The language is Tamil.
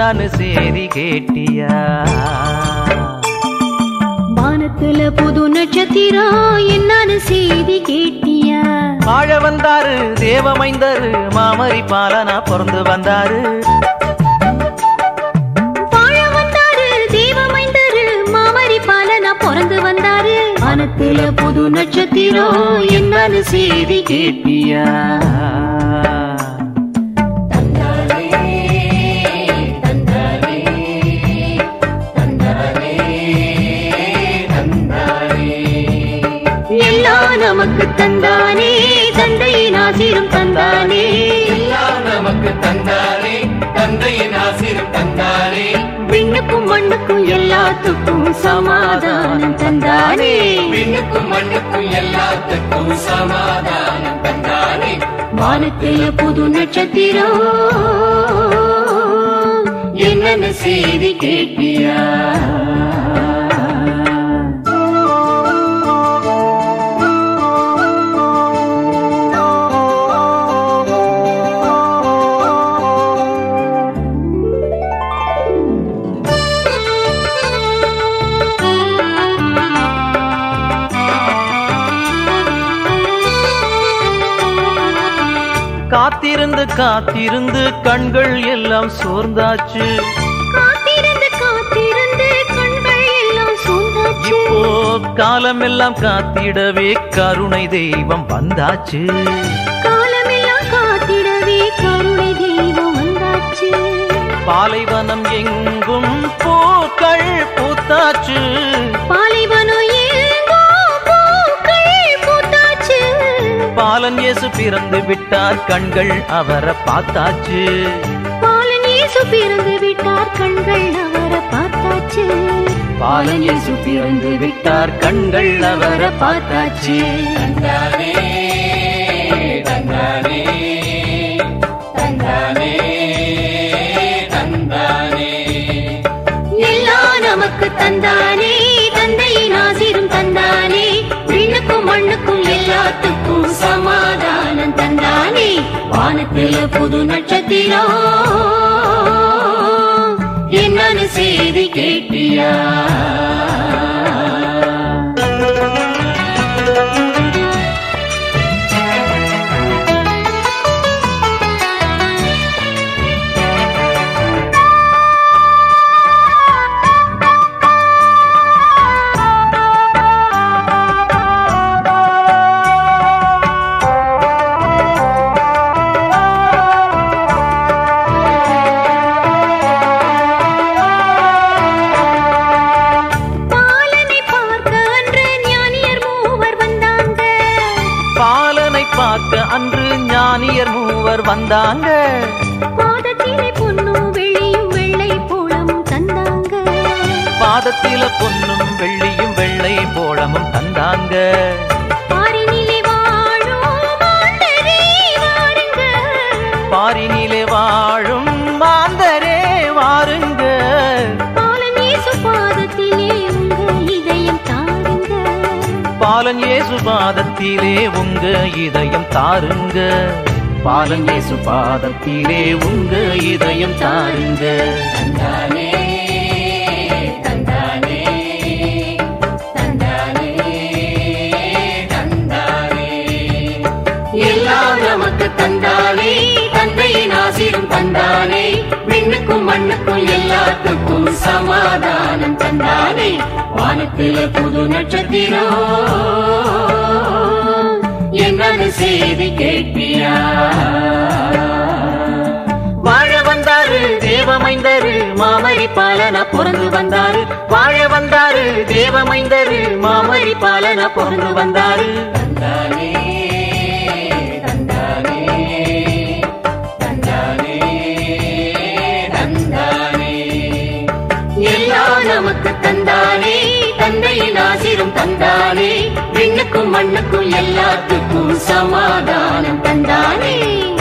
என்னான்னு சேதி கேட்டியா? வானத்துல புது நட்சத்திரம் என்னான்னு செய்தி கேட்டியா? வாழ வந்தாரு தேவமைந்தரு மாமரி பாலனா பிறந்து வந்தாரு. வாழ வந்தாரு தேவமைந்தரு மாமரி பாலனா பிறந்து வந்தாரு. வானத்துல புது நட்சத்திரம் என்னான்னு செய்தி கேட்டியா? நமக்கு தந்தானே தந்தையின் ஆசீரும் தந்தானே. எல்லாம் நமக்கு தந்தானே தந்தையின் ஆசீரும் தந்தானே. விண்ணுக்கும் மண்ணுக்கும் எல்லாத்துக்கும் சமாதானம் தந்தானே. விண்ணுக்கும் மண்ணுக்கும் எல்லாத்துக்கும் சமாதானம் தந்தானே. வானத்தில புது நட்சத்திரம் என்னென்ன செய்தி கேட்டியா? காத்திருந்து காத்திருந்து கண்கள் எல்லாம் சோர்ந்தாச்சு. காத்திருந்து காத்திருந்து கண்கள் எல்லாம் சோர்ந்தாச்சு. இப்போ காலமெல்லாம் காத்திடவே கருணை தெய்வம் வந்தாச்சு. காலமெல்லாம் காத்திடவே கருணை தெய்வம் வந்தாச்சு. பாலைவனம் எங்கும் பூக்கள் பூத்தாச்சு. பாலைவனம் பாலன் இயேசு பிறந்து விட்டார் கண்கள் அவரை பார்த்தாச்சு. பாலன் இயேசு பிறந்து விட்டார் கண்கள் அவரை பார்த்தாச்சு. பாலன் இயேசு பிறந்து விட்டார் கண்கள் அவரை பார்த்தாச்சு. தந்தானே தந்தானே தந்தானே தந்தானே. எல்லாம் நமக்கு தந்தானே தந்தையின் ஆசீரும் தந்தானே. விண்ணுக்கும் மண்ணுக்கும் எல்லாத்துக்கும் சமாதானம் தந்தானே. வானத்தில புது நட்சத்திரம் என்னன்னு செய்தி கேட்டியா? அன்று ஞானியர் மூவர் வந்தாங்க. பாதத்திலே பொன்னும் வெள்ளியும் வெள்ளை போளமும் தந்தாங்க. பாதத்தில பொன்னும் வெள்ளியும் வெள்ளை போளமும் தந்தாங்க. பாரினிலே வாழும் மாந்தரே வாருங்க. பாரினிலே வாழும் மாந்தரே வாருங்க. பாலன் இயேசு பாதத்திலே உங்க இதயம் தாருங்க. பாலன் இயேசு பாதத்திலே உங்க இதயம் தாருங்க. பாலன் இயேசு பாதத்திலே உங்க இதயம் தாருங்க. தந்தானே தந்தானே தந்தானே தந்தானே. எல்லாம் நமக்கு தந்தானே தந்தையின் ஆசீரும் தந்தானே. விண்ணுக்கும் மண்ணுக்கும் எல்லாத்துக்கும் சமாதானம் தந்தானே. வானத்தில புது நட்சத்திரம் என்னன்னு செய்தி கேட்டியா? வாழ வந்தாரு தேவமைந்தரு மாமரி பாலனா பிறந்து வந்தாரு. வாழ வந்தாரு தேவமைந்தரு மாமரி பாலனா பிறந்து வந்தாரு. தந்தானே தந்தானே தந்தானே தந்தானே. எல்லாம் நமக்கு தந்தானே தந்தையின் ஆசீரும் தந்தானே. விண்ணுக்கும் மண்ணுக்கும் எல்லாத்துக்கும் சமாதானம் தந்தானே.